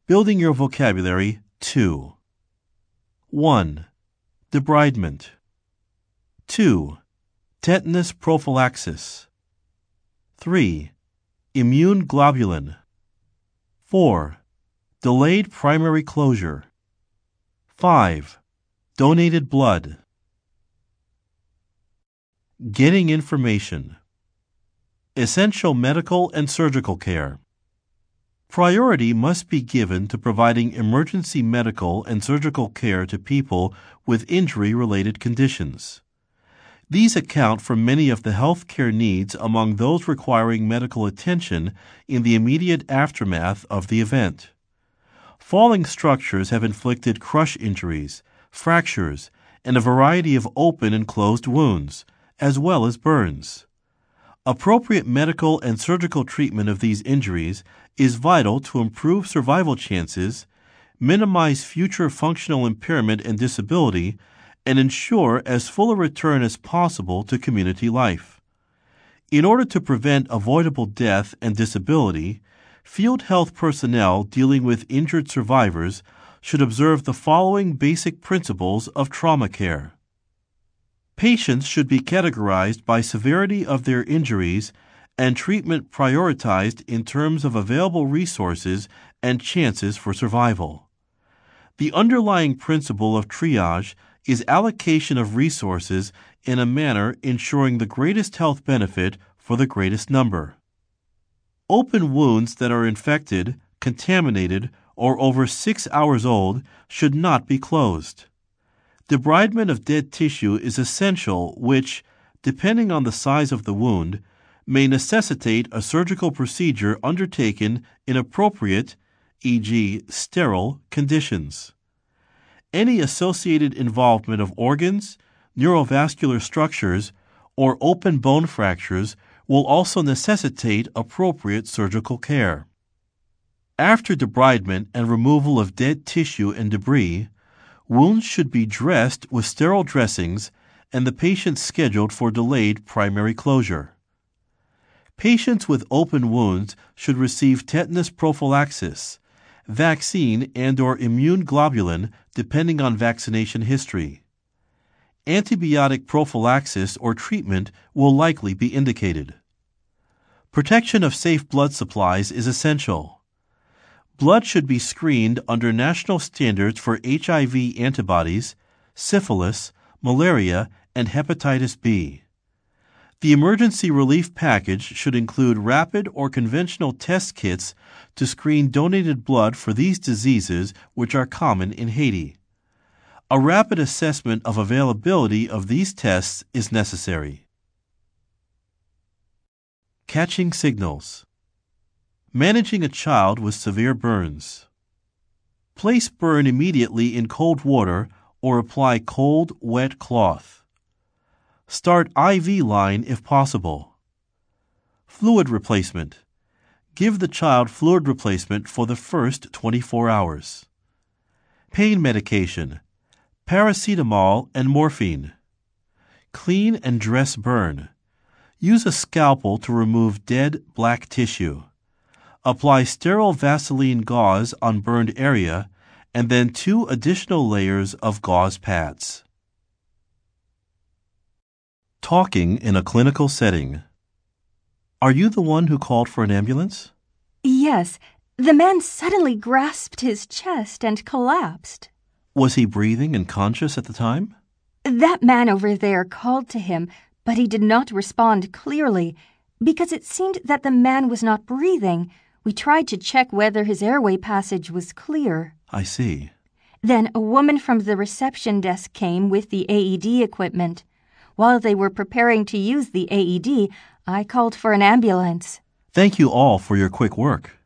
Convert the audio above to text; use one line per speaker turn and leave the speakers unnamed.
Building your vocabulary 2. 1. Debridement. 2. Tetanus prophylaxis. 3. Immune globulin. 4. Delayed primary closure. 5. Donated blood. Getting information. Essential medical and surgical care. Priority must be given to providing emergency medical and surgical care to people with injury-related conditions. These account for many of the health care needs among those requiring medical attention in the immediate aftermath of the event. Falling structures have inflicted crush injuries, fractures, and a variety of open and closed wounds, as well as burns. Appropriate medical and surgical treatment of these injuries is vital to improve survival chances, minimize future functional impairment and disability, and ensure as full a return as possible to community life. In order to prevent avoidable death and disability, field health personnel dealing with injured survivors should observe the following basic principles of trauma care. Patients should be categorized by severity of their injuries and treatment prioritized in terms of available resources and chances for survival. The underlying principle of triage is allocation of resources in a manner ensuring the greatest health benefit for the greatest number. Open wounds that are infected, contaminated, or over 6 hours old should not be closed. Debridement of dead tissue is essential, which, depending on the size of the wound, may necessitate a surgical procedure undertaken in appropriate, e.g., sterile, conditions. Any associated involvement of organs, neurovascular structures, or open bone fractures will also necessitate appropriate surgical care. After debridement and removal of dead tissue and debris, wounds should be dressed with sterile dressings and the patient scheduled for delayed primary closure. Patients with open wounds should receive tetanus prophylaxis, vaccine and/or immune globulin depending on vaccination history. Antibiotic prophylaxis or treatment will likely be indicated. Protection of safe blood supplies is essential. Blood should be screened under national standards for HIV antibodies, syphilis, malaria, and hepatitis B. The emergency relief package should include rapid or conventional test kits to screen donated blood for these diseases which are common in Haiti. A rapid assessment of availability of these tests is necessary. Catching signals. Managing a child with severe burns. Place burn immediately in cold water or apply cold, wet cloth. Start IV line if possible. Fluid replacement. Give the child fluid replacement for the first 24 hours. Pain medication. Paracetamol and morphine. Clean and dress burn. Use a scalpel to remove dead black tissue. Apply sterile Vaseline gauze on burned area and then 2 additional layers of gauze pads. Talking in a clinical setting. Are you the one who called for an ambulance?
Yes. The man suddenly grasped his chest and collapsed.
Was he breathing and conscious at the time?
That man over there called to him, but he did not respond clearly because it seemed that the man was not breathing. We tried to check whether his airway passage was clear.
I see.
Then a woman from the reception desk came with the AED equipment. While they were preparing to use the AED, I called for an ambulance.
Thank you all for your quick work.